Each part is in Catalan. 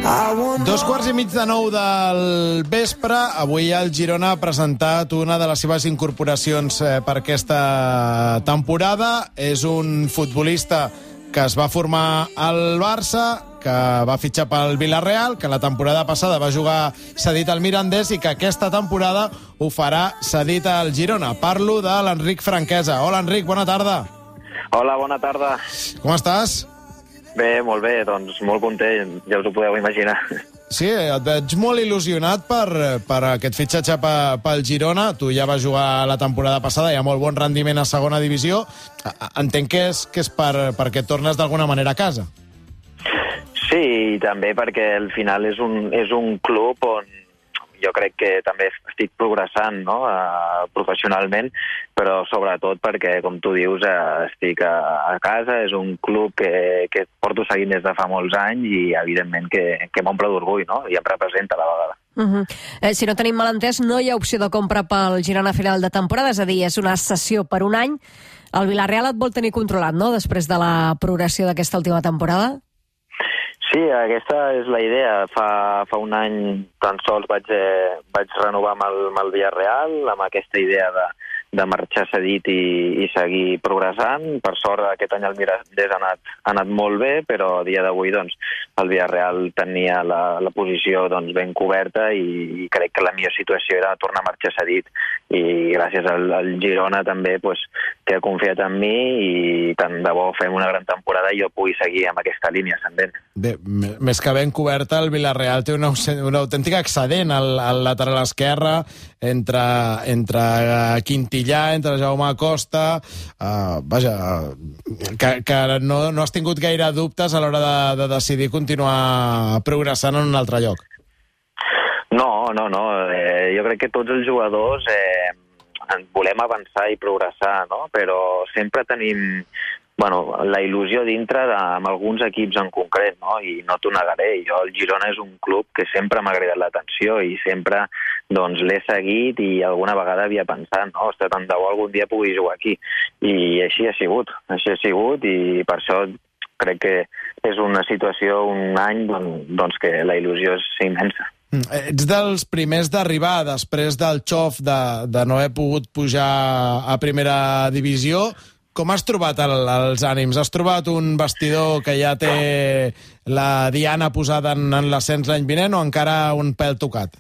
8:45 del vespre. Avui el Girona ha presentat una de les seves incorporacions per aquesta temporada. És un futbolista que es va formar al Barça, que va fitxar pel Villarreal, que la temporada passada va jugar cedit al Mirandés i que aquesta temporada ho farà cedit al Girona. Parlo de l'Enric Franquesa. Hola, Enric, bona tarda. Hola, bona tarda. Com estàs? Bé, molt bé, doncs molt content, ja us ho podeu imaginar. Sí, et veig molt il·lusionat per aquest fitxatge pel Girona. Tu ja vas jugar la temporada passada, hi ha molt bon rendiment a segona divisió. Entenc que és perquè tornes d'alguna manera a casa. Sí, i també perquè al final és un club on jo crec que també estic progressant, no? Professionalment, però sobretot perquè, com tu dius, estic a casa, és un club que porto seguint des de fa molts anys i, evidentment, que m'omple d'orgull, no? I em representa a la vegada. Si no tenim mal entès, no hi ha opció de compra pel Girona a final de temporada, és a dir, és una cessió per un any. El Villarreal et vol tenir controlat, no?, després de la progressió d'aquesta última temporada? Sí, aquesta és la idea. Fa un any tan sols vaig renovar amb el Villarreal, amb aquesta idea de marxar cedit i seguir progressant. Per sort, aquest any el Mirandés ha anat molt bé, però a dia d'avui doncs, el Villarreal tenia la posició doncs, ben coberta i crec que la millor situació era tornar a marxar cedit. I gràcies al Girona també, doncs, que ha confiat en mi i tant de bo fem una gran temporada i jo pugui seguir amb aquesta línia ascendent. Bé, més que ben coberta, el Villarreal té una autèntica excedent al lateral esquerre, entre Quintillà, entre Jaume Acosta. Que no has tingut gaire dubtes a l'hora de decidir continuar progressant en un altre lloc. No. Jo crec que tots els jugadors volem avançar i progressar, no? Però sempre tenim la il·lusió dintre amb alguns equips en concret, no? I no t'ho negaré. Jo, el Girona és un club que sempre m'ha agradat l'atenció i sempre doncs, l'he seguit i alguna vegada havia pensat, no? Ostres, tant de bo algun dia pugui jugar aquí. I així ha sigut i per això crec que és una situació, un any, doncs que la il·lusió és immensa. Ets dels primers d'arribar després del xof de no haver pogut pujar a primera divisió. Com has trobat els ànims? Has trobat un vestidor que ja té la diana posada en l'ascens l'any vinent o encara un pèl tocat?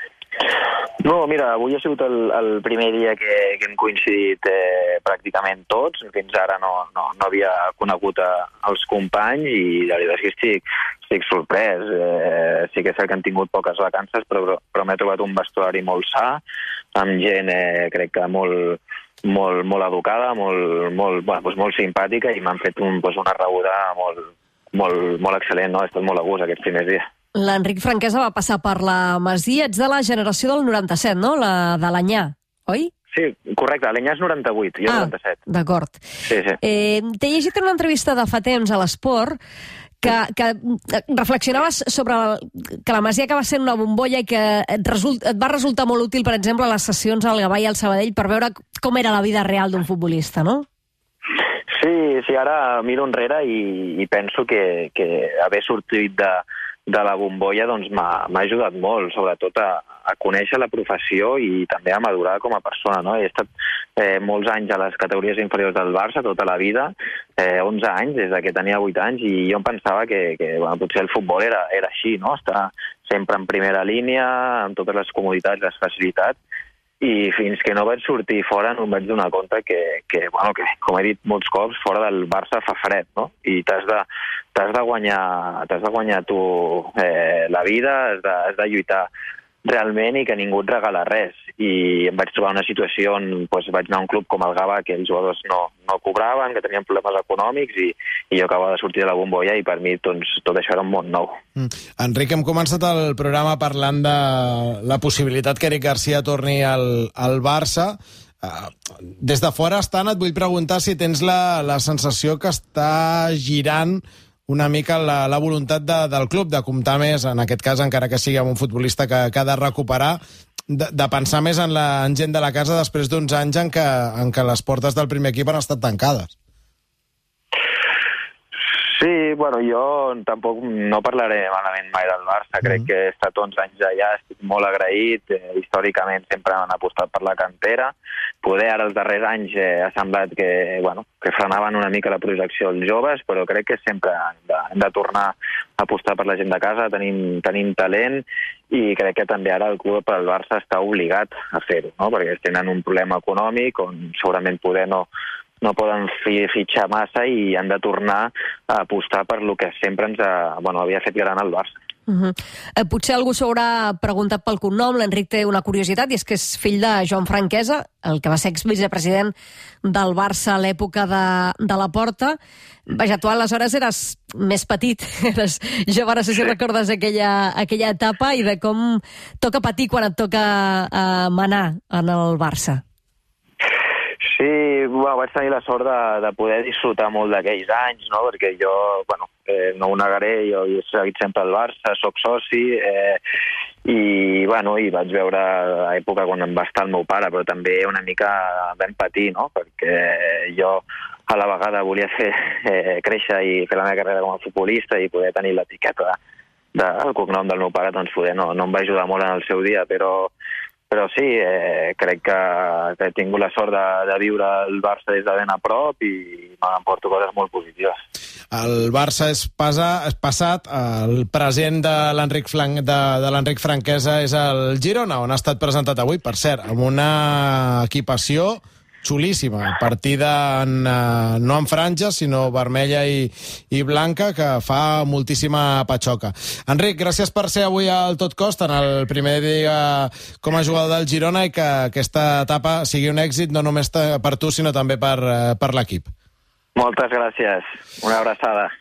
No, mira, avui ha sigut el primer dia que hem coincidit pràcticament tots. Fins ara no havia conegut els companys i la veritat és que estic sorprès. Sí que és cert que han tingut poques vacances, però m'he trobat un vestuari molt sa, amb gent, crec que molt educada, molt simpàtica i m'han fet una rebuda molt excel·lent, no? He estat molt a gust aquests primers dies. L'Enric Franquesa va passar per la Masia. Ets de la generació del 97, no? La de l'Anyà, oi? Sí, correcte. L'Anyà és 98, jo 97. D'acord. Sí. T'he llegit en una entrevista de fa temps a l'Esport que reflexionaves sobre que la Masia acaba sent una bombolla i que et va resultar molt útil, per exemple, a les sessions al Gavà i al Sabadell per veure com era la vida real d'un futbolista, no? Sí, ara miro enrere i penso que haver sortit de la bombolla doncs m'ha ajudat molt, sobretot a conèixer la professió i també a madurar com a persona, no? He estat molts anys a les categories inferiors del Barça, tota la vida, 11 anys, des que tenia 8 anys, i jo em pensava que potser el futbol era així, no? Estar sempre en primera línia, amb totes les comoditats, les facilitats, i fins que no vaig sortir fora no em vaig donar compte que com he dit molts cops, fora del Barça fa fred, no? I t'has de guanyar tu la vida, has de lluitar realment i que ningú et regala res. I em vaig trobar una situació on vaig anar a un club com el Gavà, que els jugadors no cobraven, que tenien problemes econòmics i jo acabava de sortir de la bombolla i per mi doncs, tot això era un món nou. Enric, hem començat el programa parlant de la possibilitat que Eric Garcia torni al Barça. Des de fora estant et vull preguntar si tens la sensació que està girant una mica la voluntat del club de comptar més, en aquest cas, encara que sigui amb un futbolista que ha de recuperar, de pensar més en gent de la casa després d'uns anys en què les portes del primer equip han estat tancades. Sí, bueno, jo tampoc no parlaré malament mai del Barça. Crec que he estat 11 anys allà, estic molt agraït. Històricament sempre han apostat per la cantera. Poder ara els darrers anys ha semblat que frenaven una mica la projecció dels joves, però crec que sempre hem de tornar a apostar per la gent de casa. Tenim talent i crec que també ara el club, el Barça, està obligat a fer-ho, no? Perquè tenen un problema econòmic on segurament poder no poden fitxar massa i han de tornar a apostar per lo que sempre havia fet gran el Barça. Potser algú s'haurà preguntat pel cognom. L'Enric té una curiositat, i és que és fill de Joan Franquesa, el que va ser exvicepresident del Barça a l'època de Laporta. Vaja, tu aleshores eres més petit, eres jove, no sé si recordes aquella etapa i de com toca patir quan et toca manar en el Barça. Sí, vaig tenir la sort de poder disfrutar molt d'aquells anys, no? Perquè jo, no ho negaré, jo he seguit sempre al Barça, soc soci, i vaig veure l'època quan em va estar el meu pare, però també una mica vam patir, no? Perquè jo a la vegada volia créixer i fer la meva carrera com a futbolista i poder tenir l'etiqueta del cognom del meu pare, doncs poder no em va ajudar molt en el seu dia, però sí, crec que he tingut la sort de viure el Barça des de ben a prop i m'emporto coses molt positives. El Barça és passat, el present de l'Enric Franquesa és el Girona, on ha estat presentat avui, per cert, amb una equipació xulíssima, partida no en franges, sinó vermella i blanca, que fa moltíssima patxoca. Enric, gràcies per ser avui al Tot Costa en el primer dia com a jugador del Girona i que aquesta etapa sigui un èxit no només per tu, sinó també per l'equip. Moltes gràcies. Una abraçada.